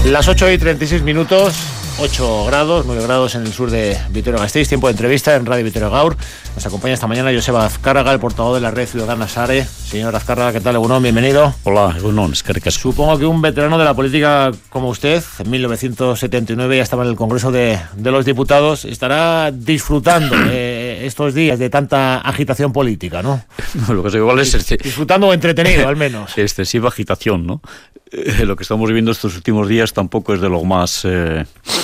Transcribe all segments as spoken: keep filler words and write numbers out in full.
Las ocho y treinta y seis minutos, ocho grados, nueve grados en el sur de Vitoria-Gasteiz. Tiempo de entrevista en Radio Vitoria Gaur. Nos acompaña esta mañana Joseba Azcárraga, el portavoz de la Red Ciudadana Sare. Señor Azcárraga, ¿qué tal? Egunon, bienvenido. Hola, Egunon, es que ricas. Supongo que un veterano de la política como usted, en mil novecientos setenta y nueve ya estaba en el Congreso de, de los Diputados, estará disfrutando eh, estos días de tanta agitación política, ¿no? No, lo que es igual es... Este, disfrutando o entretenido, al menos. Excesiva agitación, ¿no? Eh, lo que estamos viviendo estos últimos días tampoco es de lo más eh,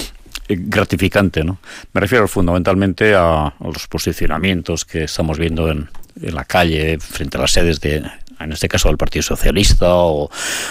gratificante, ¿no? Me refiero fundamentalmente a, a los posicionamientos que estamos viendo en, en la calle frente a las sedes de, en este caso del Partido Socialista, o,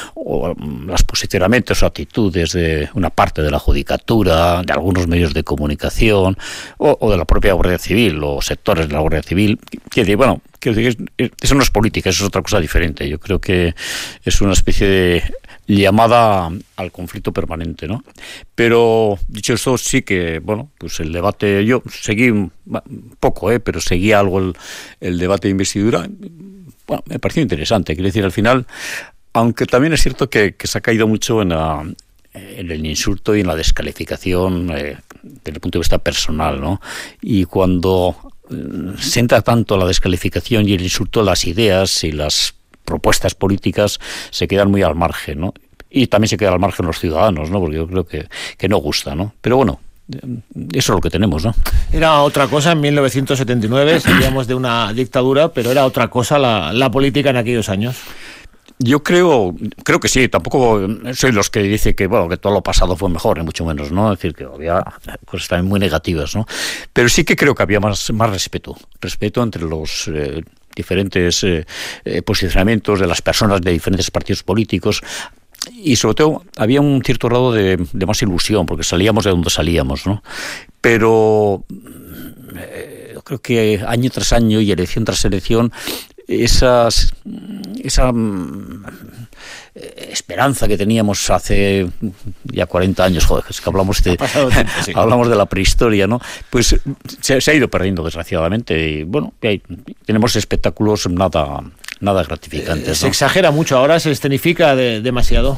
o los posicionamientos o actitudes de una parte de la judicatura, de algunos medios de comunicación, o, o de la propia Guardia Civil, o sectores de la Guardia Civil. Quiero decir, bueno, quiero decir, eso no es política, eso es otra cosa diferente. Yo creo que es una especie de llamada al conflicto permanente, ¿no? Pero, dicho eso, sí que, bueno, pues el debate, yo seguí poco, ¿eh? Pero seguí algo el, el debate de investidura. Bueno, me pareció interesante. Quiero decir, al final, aunque también es cierto que, que se ha caído mucho en, la, en el insulto y en la descalificación eh, desde el punto de vista personal, ¿no? Y cuando eh, se entra tanto la descalificación y el insulto, las ideas y las propuestas políticas se quedan muy al margen, ¿no? Y también se quedan al margen los ciudadanos, ¿no? Porque yo creo que, que no gusta, ¿no? Pero bueno, eso es lo que tenemos, ¿no? Era otra cosa en mil novecientos setenta y nueve, salíamos de una dictadura, pero era otra cosa la, la política en aquellos años. Yo creo, creo que sí. Tampoco soy los que dice que bueno que todo lo pasado fue mejor, ni mucho menos, ¿no? Es decir, que había cosas también muy negativas, ¿no? Pero sí que creo que había más, más respeto, respeto entre los eh, diferentes eh, eh, posicionamientos de las personas de diferentes partidos políticos. Y sobre todo había un cierto grado de, de más ilusión, porque salíamos de donde salíamos, ¿no? Pero eh, yo creo que año tras año y elección tras elección, esas, esa mm, esperanza que teníamos hace ya cuarenta años, joder, es que hablamos de, tiempo, sí. hablamos de la prehistoria, ¿no? Pues se, se ha ido perdiendo, desgraciadamente, y bueno, hay, tenemos espectáculos nada... nada gratificante, ¿no? Se exagera mucho, ahora se escenifica de, demasiado.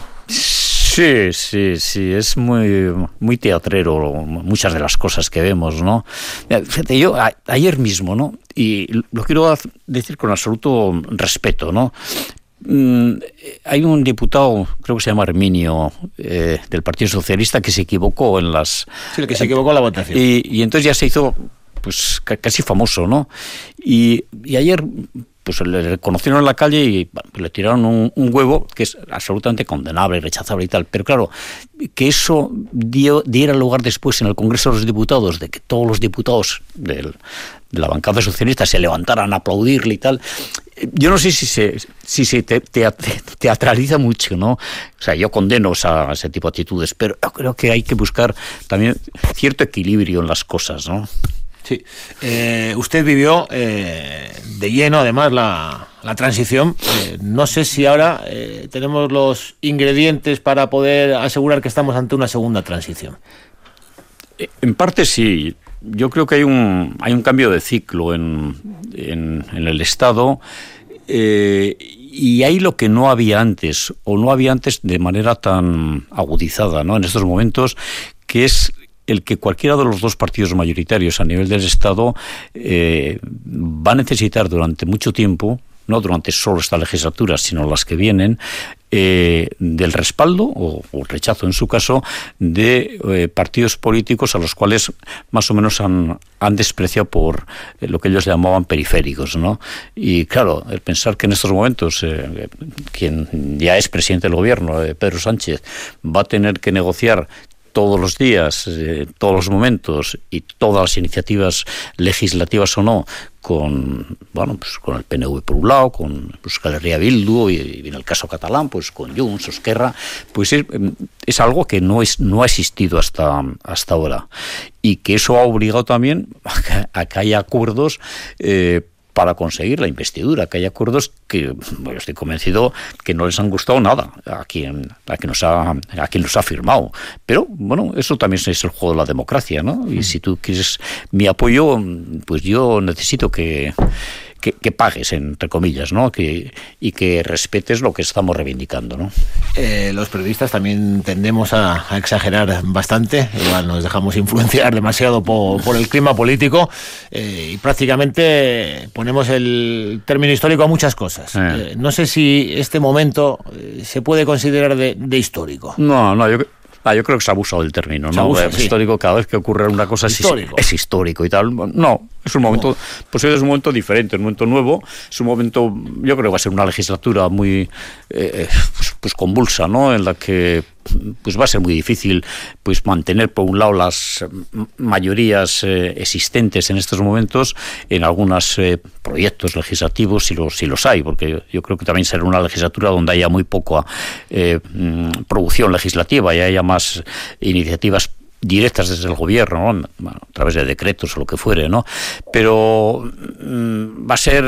Sí, sí, sí, es muy muy teatrero muchas de las cosas que vemos, ¿no? Fíjate, yo a, ayer mismo, ¿no? Y lo quiero decir con absoluto respeto, ¿no? Mm, hay un diputado, creo que se llama Herminio, eh, del Partido Socialista, que se equivocó en las... Sí, el que se equivocó en la votación. Y, y entonces ya se hizo, pues, casi famoso, ¿no? Y, y ayer... pues le reconocieron en la calle y bueno, le tiraron un, un huevo que es absolutamente condenable, rechazable y tal. Pero claro, que eso dio, diera lugar después en el Congreso de los Diputados, de que todos los diputados del, de la bancada socialista se levantaran a aplaudirle y tal, yo no sé si se, si se te, te, teatraliza mucho, ¿no? O sea, yo condeno esa, ese tipo de actitudes, pero yo creo que hay que buscar también cierto equilibrio en las cosas, ¿no? Sí, eh, usted vivió eh, de lleno, además, la, la transición. Eh, no sé si ahora eh, tenemos los ingredientes para poder asegurar que estamos ante una segunda transición. En parte sí. Yo creo que hay un hay un cambio de ciclo en, en, en el Estado, eh, y hay lo que no había antes, o no había antes de manera tan agudizada, ¿no? En estos momentos, que es el que cualquiera de los dos partidos mayoritarios a nivel del Estado eh, va a necesitar durante mucho tiempo, no durante solo esta legislatura, sino las que vienen, eh, del respaldo, o, o rechazo en su caso, de eh, partidos políticos a los cuales más o menos han, han despreciado por eh, lo que ellos llamaban periféricos, ¿no? Y claro, el pensar que en estos momentos eh, quien ya es presidente del gobierno, eh, Pedro Sánchez, va a tener que negociar todos los días, eh, todos los momentos y todas las iniciativas legislativas o no, con bueno pues con el P N V por un lado, con Euskal Herria Bildu y, y en el caso catalán pues con Junts, Esquerra, pues es, es algo que no es no ha existido hasta hasta ahora, y que eso ha obligado también a que, a que haya acuerdos eh, para conseguir la investidura, que hay acuerdos que, bueno, estoy convencido que no les han gustado nada a quien, a quien nos ha, a quien los ha firmado. Pero, bueno, eso también es el juego de la democracia, ¿no? Y si tú quieres mi apoyo, pues yo necesito que, que, que pagues, entre comillas, ¿no? Que, y que respetes lo que estamos reivindicando, ¿no? Eh, los periodistas también tendemos a, a exagerar bastante, igual nos dejamos influenciar demasiado por, por el clima político eh, y prácticamente ponemos el término histórico a muchas cosas. Eh. Eh, no sé si este momento eh, se puede considerar de, de histórico. No, no, yo Ah, yo creo que se ha abusado del término, ¿no? Abusa, es sí. Histórico, cada vez que ocurre una cosa histórico. Es, es histórico y tal. No, es un momento, no. pues es un momento diferente, un momento nuevo, es un momento, yo creo que va a ser una legislatura muy eh, pues, pues convulsa, ¿no? En la que pues va a ser muy difícil pues mantener por un lado las mayorías eh, existentes en estos momentos en algunos eh, proyectos legislativos, si los, si los hay, porque yo, yo creo que también será una legislatura donde haya muy poca eh, producción legislativa y haya más iniciativas directas desde el gobierno, ¿no? Bueno, a través de decretos o lo que fuere, ¿no? Pero mmm, va a ser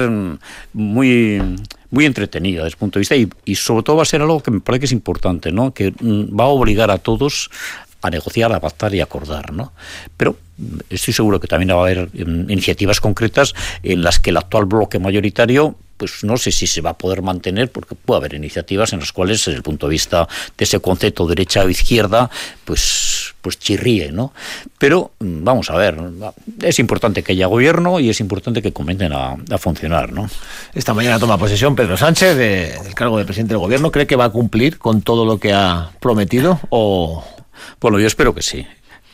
muy muy entretenida desde el punto de vista y, y sobre todo va a ser algo que me parece que es importante, ¿no? Que mmm, va a obligar a todos a negociar, a pactar y acordar, ¿no? Pero estoy seguro que también va a haber um, iniciativas concretas en las que el actual bloque mayoritario pues no sé si se va a poder mantener, porque puede haber iniciativas en las cuales, desde el punto de vista de ese concepto derecha o izquierda, pues, pues chirríe, ¿no? Pero vamos a ver, es importante que haya gobierno y es importante que comiencen a, a funcionar, ¿no? Esta mañana toma posesión Pedro Sánchez de, del cargo de presidente del gobierno. ¿Cree que va a cumplir con todo lo que ha prometido o...? Bueno, yo espero que sí.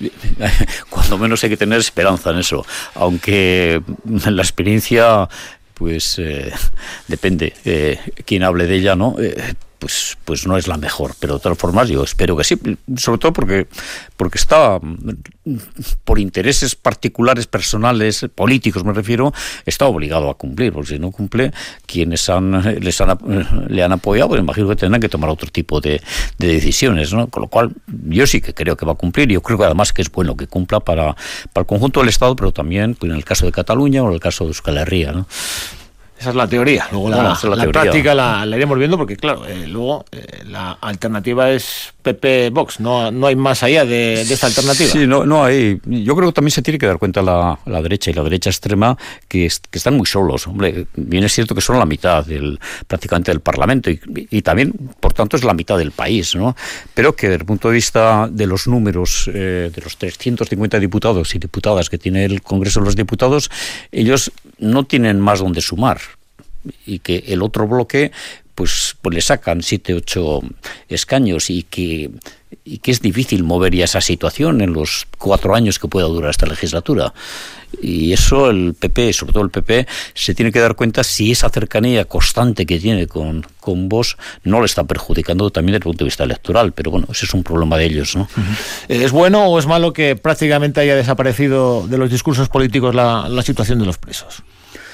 Cuando menos hay que tener esperanza en eso, aunque la experiencia pues eh, depende eh, quién hable de ella, ¿no? Eh, pues pues no es la mejor, pero de todas formas yo espero que sí, sobre todo porque porque está por intereses particulares, personales, políticos me refiero, está obligado a cumplir, porque si no cumple, quienes han les han le han apoyado, pues imagino que tendrán que tomar otro tipo de, de decisiones, ¿no? Con lo cual yo sí que creo que va a cumplir y yo creo que además que es bueno que cumpla para, para el conjunto del Estado, pero también pues, en el caso de Cataluña o en el caso de Euskal Herria, ¿no? Esa es la teoría, luego la, bueno, la, la práctica la, la iremos viendo porque claro, eh, luego eh, la alternativa es P P-Vox, no, no hay más allá de, de esta alternativa. Sí, no, no hay. Yo creo que también se tiene que dar cuenta la, la derecha y la derecha extrema que, es, que están muy solos. Hombre, bien es cierto que son la mitad del prácticamente del Parlamento y, y también, por tanto, es la mitad del país, ¿no? Pero que desde el punto de vista de los números eh, de los trescientos cincuenta diputados y diputadas que tiene el Congreso de los Diputados, ellos no tienen más donde sumar. Y que el otro bloque pues, pues le sacan siete, ocho escaños y que, y que es difícil mover ya esa situación en los cuatro años que pueda durar esta legislatura. Y eso el P P, sobre todo el P P, se tiene que dar cuenta si esa cercanía constante que tiene con, con Vox no le está perjudicando también desde el punto de vista electoral. Pero bueno, ese es un problema de ellos, ¿no? Uh-huh. ¿Es bueno o es malo que prácticamente haya desaparecido de los discursos políticos la, la situación de los presos?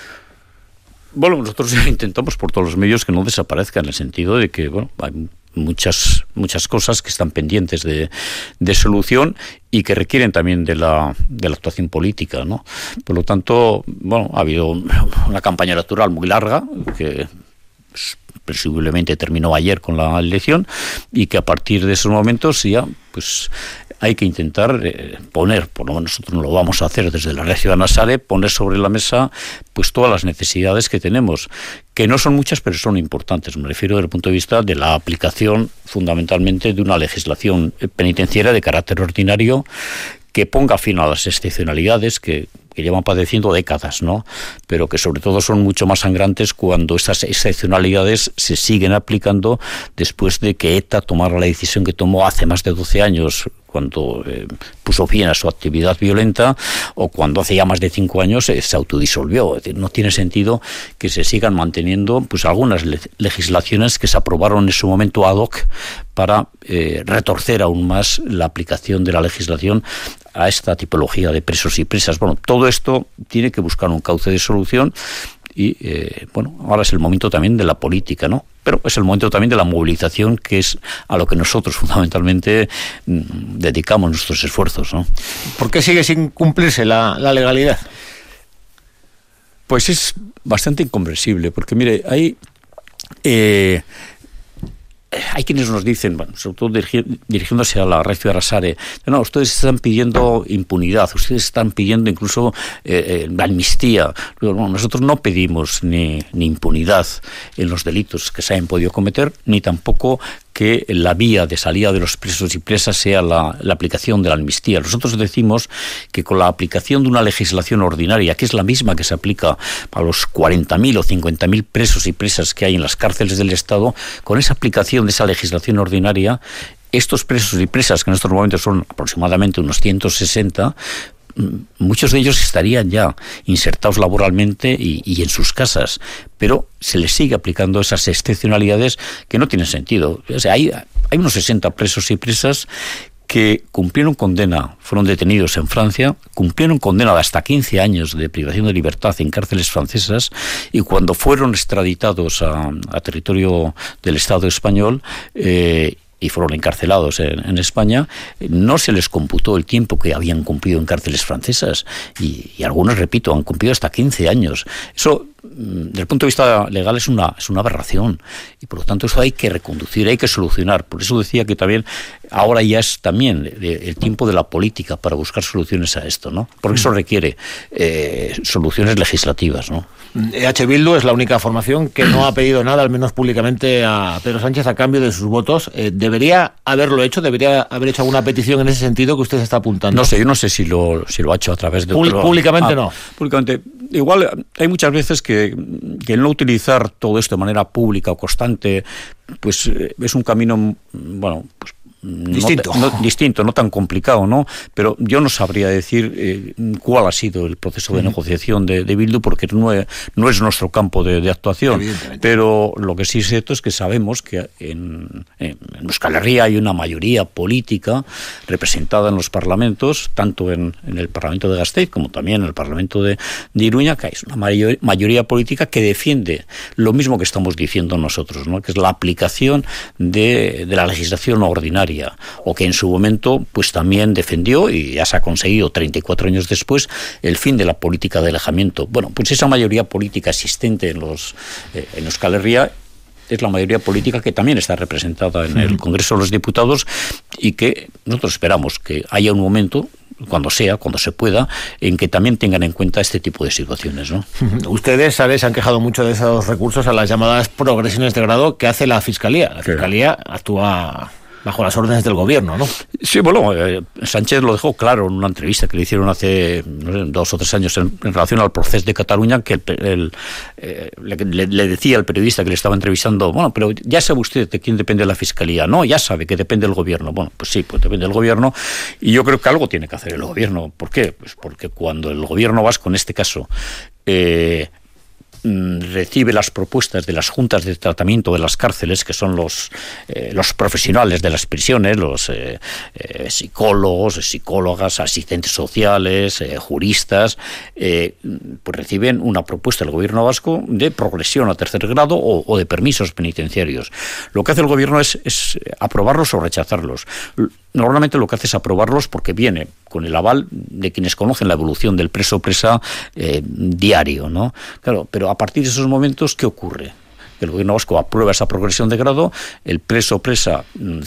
Bueno, nosotros intentamos por todos los medios que no desaparezca, en el sentido de que, bueno, hay muchas muchas cosas que están pendientes de, de solución y que requieren también de la, de la actuación política, ¿no? Por lo tanto, bueno, ha habido una campaña electoral muy larga que pues, presumiblemente terminó ayer con la elección y que a partir de esos momentos ya, pues hay que intentar eh, poner, por lo menos nosotros no lo vamos a hacer desde la Red Ciudadana Sare, poner sobre la mesa pues todas las necesidades que tenemos, que no son muchas pero son importantes. Me refiero desde el punto de vista de la aplicación fundamentalmente de una legislación penitenciaria de carácter ordinario que ponga fin a las excepcionalidades que, que llevan padeciendo décadas, ¿no? Pero que sobre todo son mucho más sangrantes cuando esas excepcionalidades se siguen aplicando después de que ETA tomara la decisión que tomó hace más de doce años, cuando eh, puso fin a su actividad violenta, o cuando hace ya más de cinco años eh, se autodisolvió. Es decir, no tiene sentido que se sigan manteniendo pues algunas le- legislaciones que se aprobaron en su momento ad hoc para eh, retorcer aún más la aplicación de la legislación a esta tipología de presos y presas. Bueno, todo esto tiene que buscar un cauce de solución y, eh, bueno, ahora es el momento también de la política, ¿no? Pero es el momento también de la movilización, que es a lo que nosotros fundamentalmente mmm, dedicamos nuestros esfuerzos, ¿no? ¿Por qué sigue sin cumplirse la, la legalidad? Pues es bastante incomprensible, porque mire, hay... Eh, hay quienes nos dicen, bueno, sobre todo dirigi, dirigiéndose a la Recio Arrasare, no, ustedes están pidiendo impunidad, ustedes están pidiendo incluso eh, eh, amnistía. No, nosotros no pedimos ni, ni impunidad en los delitos que se hayan podido cometer, ni tampoco que la vía de salida de los presos y presas sea la, la aplicación de la amnistía. Nosotros decimos que con la aplicación de una legislación ordinaria, que es la misma que se aplica a los cuarenta mil o cincuenta mil presos y presas que hay en las cárceles del Estado, con esa aplicación de esa legislación ordinaria, estos presos y presas, que en estos momentos son aproximadamente unos ciento sesenta, muchos de ellos estarían ya insertados laboralmente y, y en sus casas, pero se les sigue aplicando esas excepcionalidades que no tienen sentido. O sea, hay, hay unos sesenta presos y presas que cumplieron condena, fueron detenidos en Francia, cumplieron condena de hasta quince años de privación de libertad en cárceles francesas, y cuando fueron extraditados a, a territorio del Estado español, eh, y fueron encarcelados en, en España, no se les computó el tiempo que habían cumplido en cárceles francesas, y, y algunos, repito, han cumplido hasta quince años. Eso, desde el punto de vista legal, es una, es una aberración, y por lo tanto eso hay que reconducir, hay que solucionar. Por eso decía que también ahora ya es también el tiempo de la política para buscar soluciones a esto, ¿no? Porque eso requiere eh, soluciones legislativas, ¿no? E H Bildu es la única formación que no ha pedido nada, al menos públicamente, a Pedro Sánchez a cambio de sus votos. Eh, ¿Debería haberlo hecho? ¿Debería haber hecho alguna petición en ese sentido que usted está apuntando? No sé, yo no sé si lo, si lo ha hecho a través de... Públic- otro... Públicamente ah, no. Públicamente. Igual hay muchas veces que, que el no utilizar todo esto de manera pública o constante, pues es un camino, bueno, pues distinto. No, no, distinto, no tan complicado, ¿no? Pero yo no sabría decir eh, cuál ha sido el proceso de negociación de, de Bildu, porque no es, no es nuestro campo de, de actuación. Pero lo que sí es cierto es que sabemos que en, en Euskal Herria hay una mayoría política representada en los parlamentos, tanto en, en el Parlamento de Gasteiz como también en el Parlamento de, de Iruña, que es una mayor, mayoría política que defiende lo mismo que estamos diciendo nosotros, ¿no? Que es la aplicación de, de la legislación ordinaria, o que en su momento pues también defendió, y ya se ha conseguido treinta y cuatro años después, el fin de la política de alejamiento. Bueno, pues esa mayoría política existente en los eh, en Euskal Herria es la mayoría política que también está representada en el Congreso de los Diputados, y que nosotros esperamos que haya un momento, cuando sea, cuando se pueda, en que también tengan en cuenta este tipo de situaciones, ¿no? Ustedes, ¿sabes?, han quejado mucho de esos recursos a las llamadas progresiones de grado que hace la Fiscalía. La Fiscalía actúa bajo las órdenes del gobierno, ¿no? Sí, bueno, eh, Sánchez lo dejó claro en una entrevista que le hicieron hace no sé, dos o tres años en, en relación al proceso de Cataluña, que el, el, eh, le, le decía al periodista que le estaba entrevistando, bueno, pero ya sabe usted de quién depende la Fiscalía. No, ya sabe que depende del gobierno. Bueno, pues sí, pues depende del gobierno, y yo creo que algo tiene que hacer el gobierno. ¿Por qué? Pues porque cuando el gobierno vasco, en este caso, eh, recibe las propuestas de las juntas de tratamiento de las cárceles, que son los eh, los profesionales de las prisiones, los eh, eh, psicólogos, psicólogas, asistentes sociales, eh, juristas, eh, pues reciben una propuesta del gobierno vasco de progresión a tercer grado o, o de permisos penitenciarios. Lo que hace el gobierno es, es aprobarlos o rechazarlos. Normalmente lo que hace es aprobarlos porque viene con el aval de quienes conocen la evolución del preso o presa eh, diario, ¿no? Claro, pero a partir de esos momentos, ¿qué ocurre? El gobierno vasco aprueba esa progresión de grado, el preso o presa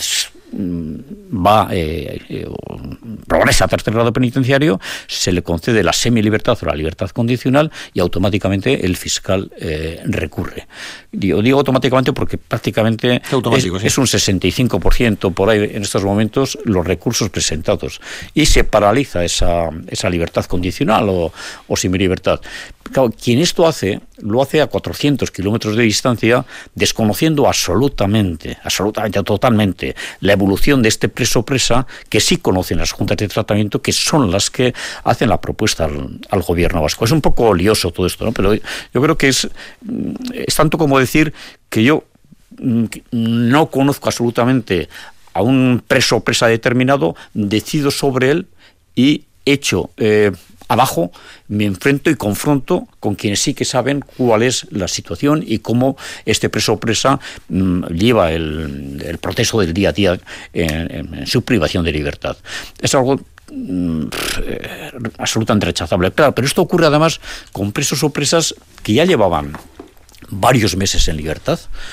va eh, eh, progresa a tercer grado penitenciario, se le concede la semilibertad o la libertad condicional, y automáticamente el fiscal eh, recurre. Digo, digo automáticamente porque prácticamente es, sí. es un sesenta y cinco por ciento por ahí en estos momentos los recursos presentados, y se paraliza esa, esa libertad condicional o, o semilibertad. Claro, quien esto hace, lo hace a cuatrocientos kilómetros de distancia, desconociendo absolutamente, absolutamente, totalmente, la evolución de este preso o presa, que sí conocen las juntas de tratamiento, que son las que hacen la propuesta al, al gobierno vasco. Es un poco lioso todo esto, ¿no? Pero yo creo que es, es tanto como decir que yo no conozco absolutamente a un preso o presa determinado, decido sobre él y echo eh, abajo, me enfrento y confronto con quienes sí que saben cuál es la situación y cómo este preso o presa mmm, lleva el, el proceso del día a día en, en, en su privación de libertad. Es algo mmm, eh, absolutamente rechazable. Claro, pero esto ocurre además con presos o presas que ya llevaban varios meses en libertad,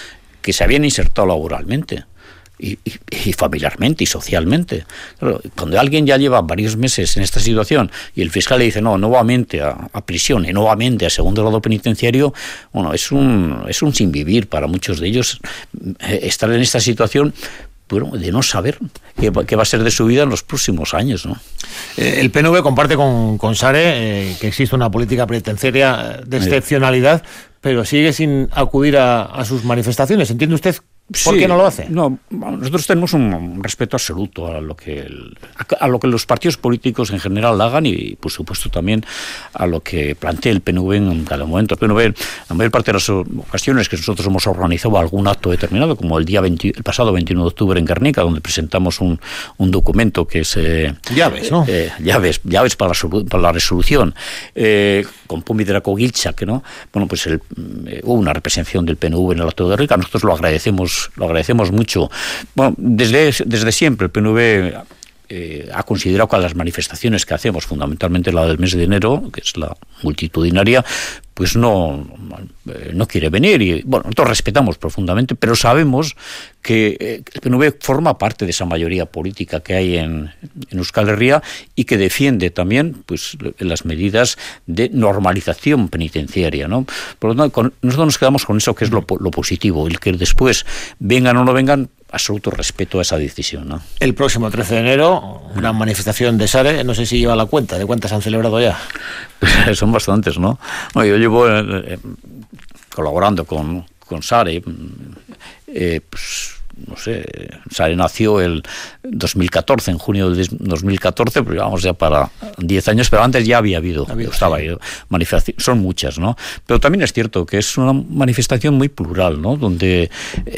que se habían insertado laboralmente. Y, y, y familiarmente y socialmente. Claro, cuando alguien ya lleva varios meses en esta situación y el fiscal le dice no, nuevamente a, a prisión y nuevamente a segundo grado penitenciario, bueno, es un, es un sinvivir para muchos de ellos eh, estar en esta situación, bueno, de no saber qué, qué va a ser de su vida en los próximos años, ¿no? Eh, el P N V comparte con, con Sare eh, que existe una política penitenciaria de excepcionalidad, pero sigue sin acudir a, a sus manifestaciones. ¿Entiende usted por sí, qué no lo hace? No, nosotros tenemos un respeto absoluto a lo que el, a lo que los partidos políticos en general hagan y, por supuesto, también a lo que plantea el P N V en cada momento. El P N V, la mayor parte de las ocasiones que nosotros hemos organizado algún acto determinado, como el día veinte, el pasado veintiuno de octubre en Guernica, donde presentamos un, un documento que es eh, llaves, ¿no? Eh, llaves, llaves para la, para la resolución, eh, con Pumi Draco Gilchak, ¿no? Bueno, pues el, eh, hubo una representación del P N V en el acto de Guernica. Nosotros lo agradecemos. Lo agradecemos mucho. Bueno, desde, desde siempre el P N V eh, ha considerado que las manifestaciones que hacemos, fundamentalmente la del mes de enero, que es la multitudinaria, pues no, no quiere venir. Y bueno, nosotros respetamos profundamente, pero sabemos que eh, el P N V forma parte de esa mayoría política que hay en, en Euskal Herria y que defiende también pues las medidas de normalización penitenciaria, ¿no? Por lo tanto, con, nosotros nos quedamos con eso que es lo, lo positivo, el que después vengan o no vengan, absoluto respeto a esa decisión, ¿no? El próximo trece de enero, una manifestación de Sare, no sé si lleva la cuenta, ¿de cuántas han celebrado ya? Son bastantes, ¿no? Bueno, yo llevo eh, colaborando con, con Sare, eh, pues, no sé, Sare nació el dos mil catorce, en junio del dos mil catorce, pues vamos ya para diez años, pero antes ya había habido, había, estaba sí. ahí, manifestaciones, son muchas, ¿no? Pero también es cierto que es una manifestación muy plural, ¿no? Donde,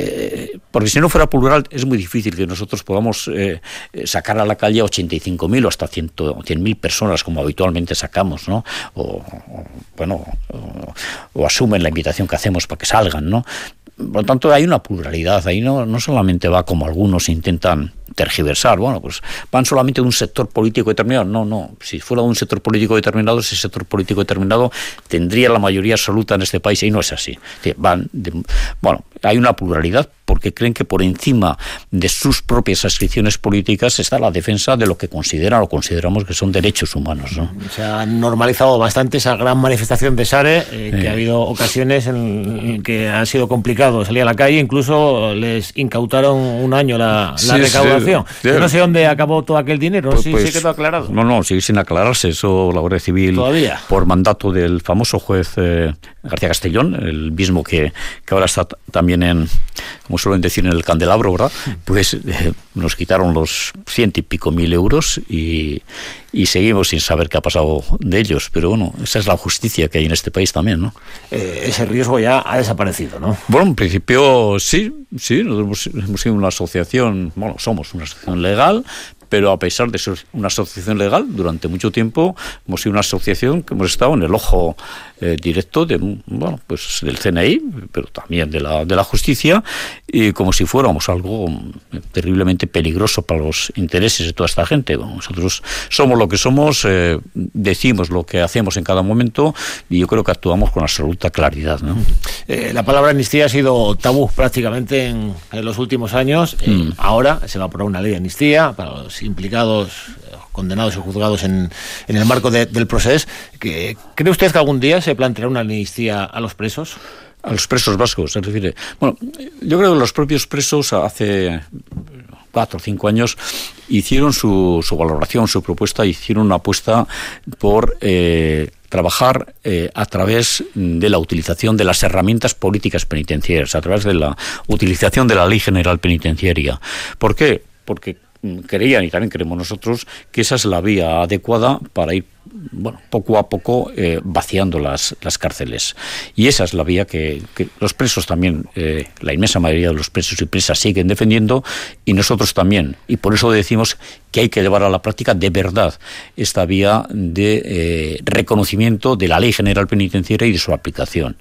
eh, porque si no fuera plural, es muy difícil que nosotros podamos eh, sacar a la calle ochenta y cinco mil o hasta cien mil personas, como habitualmente sacamos, ¿no? O, o bueno, o, o asumen la invitación que hacemos para que salgan, ¿no? Por lo tanto, hay una pluralidad, ahí no, no solamente va como algunos intentan tergiversar, bueno, pues van solamente de un sector político determinado. No, no, si fuera de un sector político determinado, ese sector político determinado tendría la mayoría absoluta en este país y no es así. Van de, bueno, hay una pluralidad porque creen que por encima de sus propias adscripciones políticas está la defensa de lo que consideran o consideramos que son derechos humanos, ¿no? Se ha normalizado bastante esa gran manifestación de Sare, eh, que eh. ha habido ocasiones en que ha sido complicado salir a la calle, incluso les incautaron un año la, sí, la recaudación. Sí, sí. Yo no sé dónde acabó todo aquel dinero, pues, si pues, se quedó aclarado. No, no, sigue sin aclararse. Eso la Guardia Civil, ¿todavía? Por mandato del famoso juez eh, García Castellón, el mismo que, que ahora está también en, como suelen decir, en el candelabro, ¿verdad? Pues eh, nos quitaron los ciento y pico mil euros y, y seguimos sin saber qué ha pasado de ellos. Pero bueno, esa es la justicia que hay en este país también, ¿no? Eh, ese riesgo ya ha desaparecido, ¿no? Bueno, en principio sí, sí, nosotros hemos, hemos sido una asociación, bueno, somos una asociación legal, pero a pesar de ser una asociación legal, durante mucho tiempo hemos sido una asociación que hemos estado en el ojo eh, directo de, bueno, pues del C N I, pero también de la, de la justicia, y como si fuéramos algo terriblemente peligroso para los intereses de toda esta gente. Bueno, nosotros somos lo que somos, eh, decimos lo que hacemos en cada momento, y yo creo que actuamos con absoluta claridad, ¿no? Eh, la palabra amnistía ha sido tabú prácticamente en, en los últimos años. Eh, mm. Ahora se va a aprobar una ley de amnistía para los implicados, condenados y juzgados en, en el marco de, del proceso. ¿Cree usted que algún día se planteará una amnistía a los presos? A los presos vascos, se refiere. Bueno, yo creo que los propios presos hace cuatro o cinco años hicieron su, su valoración, su propuesta, hicieron una apuesta por eh, trabajar eh, a través de la utilización de las herramientas políticas penitenciarias, a través de la utilización de la Ley General Penitenciaria. ¿Por qué? Porque creían, y también creemos nosotros, que esa es la vía adecuada para ir, bueno, poco a poco eh, vaciando las, las cárceles. Y esa es la vía que, que los presos también, eh, la inmensa mayoría de los presos y presas siguen defendiendo, y nosotros también. Y por eso decimos que hay que llevar a la práctica de verdad esta vía de eh, reconocimiento de la Ley General Penitenciaria y de su aplicación.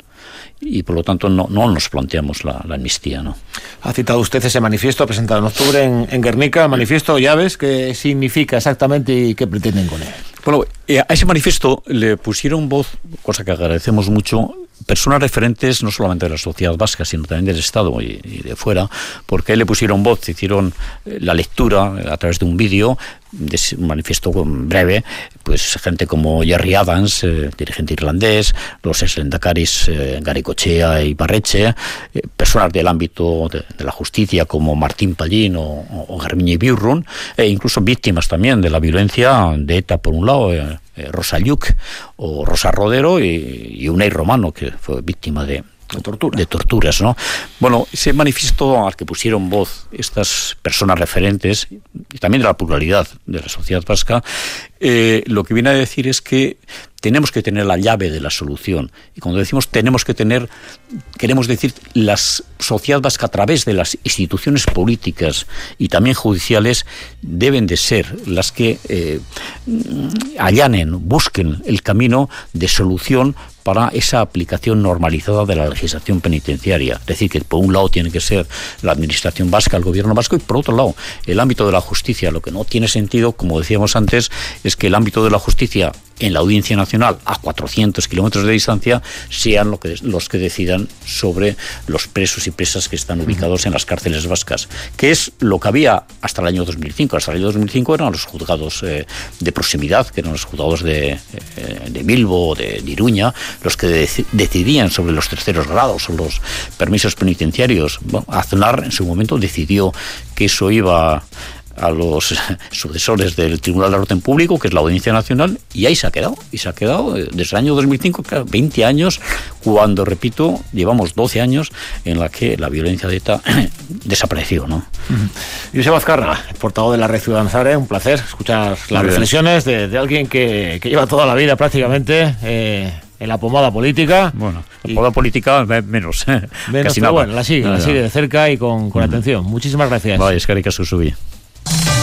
Y por lo tanto no, no nos planteamos la, la amnistía, ¿no? Ha citado usted ese manifiesto presentado en octubre en, en Guernica, manifiesto Llaves. ¿Qué significa exactamente y qué pretenden con él? Bueno, eh, a ese manifiesto le pusieron voz, cosa que agradecemos mucho, personas referentes no solamente de la sociedad vasca, sino también del Estado y, y de fuera, porque ahí le pusieron voz, hicieron la lectura a través de un vídeo, de un manifiesto breve, pues gente como Gerry Adams, eh, dirigente irlandés, los ex-lendakaris eh, Garaikoetxea y Barretxe, eh, personas del ámbito de, de la justicia como Martín Pallín o, o Garbiñe Biurrun, e incluso víctimas también de la violencia de ETA, por un lado, eh, eh, Rosa Lluch o Rosa Rodero, y, y Unai Romano, que fue víctima de De, tortura. de torturas, ¿no? Bueno, ese manifiesto al que pusieron voz estas personas referentes, y también de la pluralidad de la sociedad vasca, eh, lo que viene a decir es que tenemos que tener la llave de la solución. Y cuando decimos tenemos que tener, queremos decir la sociedad vasca a través de las instituciones políticas y también judiciales deben de ser las que eh, allanen, busquen el camino de solución para esa aplicación normalizada de la legislación penitenciaria. Es decir, que por un lado tiene que ser la administración vasca, el gobierno vasco, y por otro lado el ámbito de la justicia. Lo que no tiene sentido, como decíamos antes, es que el ámbito de la justicia en la Audiencia Nacional, a cuatrocientos kilómetros de distancia, sean lo que, los que decidan sobre los presos y presas que están ubicados en las cárceles vascas, que es lo que había hasta el año dos mil cinco. Hasta el año dos mil cinco eran los juzgados eh, de proximidad, que eran los juzgados de, eh, de Bilbo o de, de Iruña, los que de, decidían sobre los terceros grados o los permisos penitenciarios. Bueno, Aznar en su momento decidió que eso iba a los sucesores del Tribunal de Orden Público, que es la Audiencia Nacional, y ahí se ha quedado, y se ha quedado desde el año dos mil cinco, veinte años, cuando, repito, llevamos doce años en la que la violencia de ETA desapareció, ¿no? Uh-huh. Joseba Azkarra, portavoz de la Red Ciudadana Zabre, un placer escuchar las reflexiones de, de alguien que, que lleva toda la vida prácticamente eh, en la pomada política. Bueno, la pomada y... política menos, eh, menos, casi pero nada. bueno, la sigue, no, la no. sigue de cerca y con, con uh-huh. atención. Muchísimas gracias. Vale, es que hay que subir.